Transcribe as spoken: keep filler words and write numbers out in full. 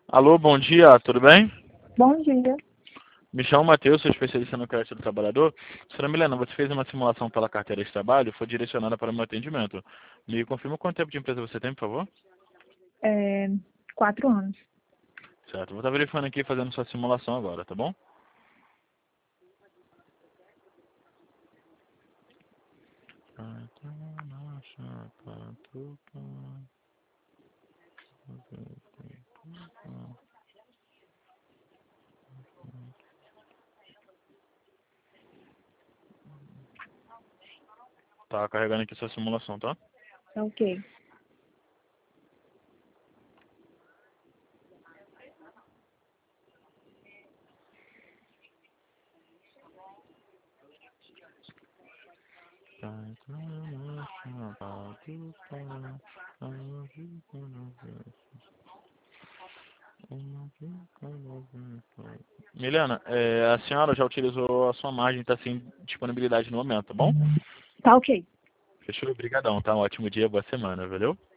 Alô, bom dia, tudo bem? Bom dia. Me chamo Matheus, sou especialista no crédito do trabalhador. Senhora Milena, você fez uma simulação pela carteira de trabalho e foi direcionada para o meu atendimento. Me confirma quanto tempo de empresa você tem, por favor? É, quatro anos. Certo, vou estar verificando aqui e fazendo sua simulação agora, tá bom? Tá carregando aqui sua simulação, tá? Ok. Milena, é, a senhora já utilizou a sua margem, está sem disponibilidade no momento, tá bom? Tá ok. Fechou? Obrigadão, tá? Um ótimo dia, boa semana, valeu?